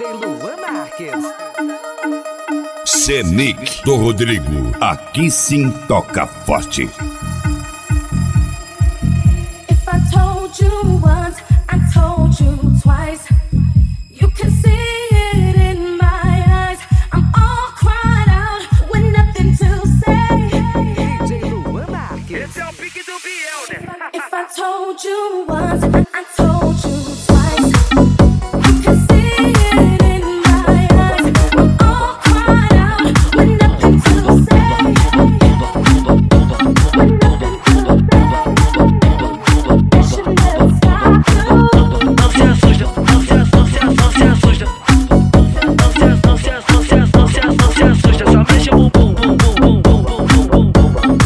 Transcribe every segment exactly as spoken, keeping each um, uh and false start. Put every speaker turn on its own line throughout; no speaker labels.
J Luan Marques.
Senic do Rodrigo, aqui sim toca forte.
If I told you once, I told you twice. You can see it in my eyes. I'm all cried out with nothing to say.
D J Luan Marques.
Esse é o pique do Biel, né?
If I told you once, I told you twice. You can see it in my eyes. I'm all cried out with nothing to say. With nothing to say. It should never stop you.
Não se assusta, não se assusta, não se assusta. Não se assusta, não se assusta, não se assusta, não se assusta. Só mexe o bumbum, bum, bum, bum, bum, bum, bum, bum,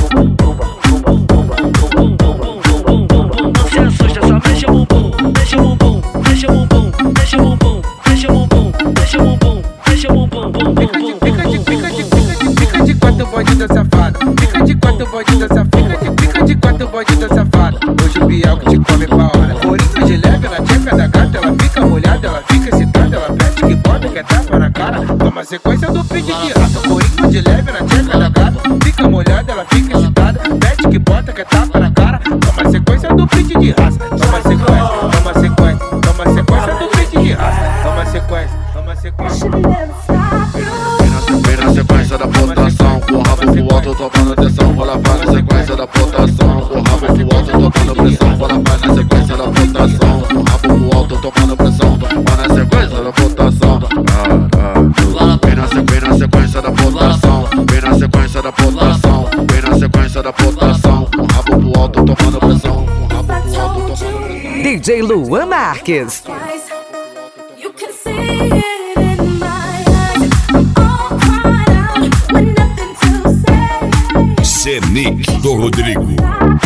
bum. Não se assusta, só mexe o bumbum, mexe o bumbum, mexe o bumbum, mexe o bumbum, mexe o bumbum, mexe o bumbum, mexe o bumbum, bum, bum, bum.
Fica de, fica de, fica de, fica de quatro bandida safada. Fica de quatro bandida safada. Fica de quatro bandida safada. Hoje o Biel que te come pra hora. Corinho de leve na tcheca da gata. Ela fica molhada, ela fica excitada. Ela pede que bota, quer tapa na cara. Toma a sequência do pique de raça. Corinho de leve na tcheca da gata. Fica molhada, ela fica excitada. Pede que bota, quer tapa na cara. Toma a sequência do pique de raça. Toma a sequência, toma a sequência. Toma a sequência do pique de raça. Toma a sequência, toma a
It
sequência.
should never stop you.
Vem na sequência da potação, com o rabo pro alto, tomando atenção. Bola vai na sequência da potação, com o rabo pro alto, tomando pressão. Bola vai na sequência da potação, com o rabo pro alto, tomando pressão. Vai na sequência da potação. Vem na sequência, na sequência da potação. Vem na sequência da potação. Vem na sequência da potação, com o rabo pro alto, tomando pressão. Com o rabo pro alto, tomando pressão.
D J Luan Marques.
Twice. You can see it in my eyes. I'm all cried out with nothing to say.
Senic do Rodrigo.
Stop